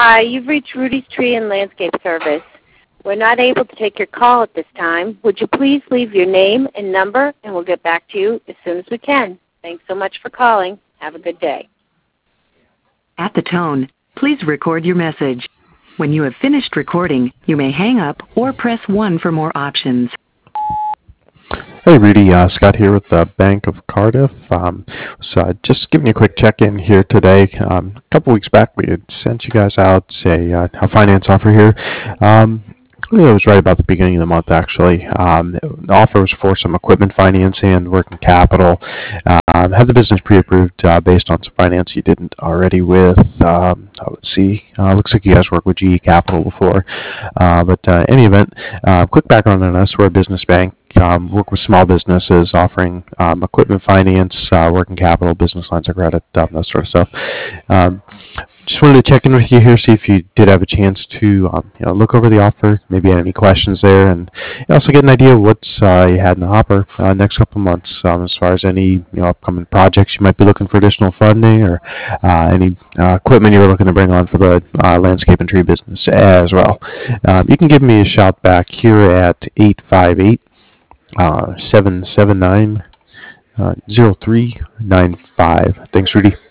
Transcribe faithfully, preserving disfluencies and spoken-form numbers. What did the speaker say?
Hi, you've reached Rudy's Tree and Landscape Service. We're not able to take your call at this time. Would you please leave your name and number, and we'll get back to you as soon as we can. Thanks so much for calling. Have a good day. At the tone, please record your message. When you have finished recording, you may hang up or press one for more options. Hey Rudy, uh, Scott here with the Bank of Cardiff. Um, so uh, just giving you a quick check-in here today. Um, a couple weeks back, we had sent you guys out a, uh, a finance offer here. Um, it was right about the beginning of the month, actually. Um, the offer was for some equipment financing and working capital. Um, had the business pre-approved uh, based on some finance you didn't already with. Um, let's see. Uh, looks like you guys worked with G E Capital before. Uh, but uh, any event, uh, quick background on us. We're a business bank. Um, work with small businesses, offering um, equipment finance, uh, working capital, business lines of credit, um, that sort of stuff. Um, just wanted to check in with you here, see if you did have a chance to um, you know, look over the offer, maybe had any questions there, and also get an idea of what's uh, you had in the hopper uh, next couple of months um, as far as any you know, upcoming projects you might be looking for additional funding, or uh, any uh, equipment you were looking to bring on for the uh, landscape and tree business as well. Um, you can give me a shout back here at eight five eight, seven seven nine, zero three nine five. Thanks, Rudy.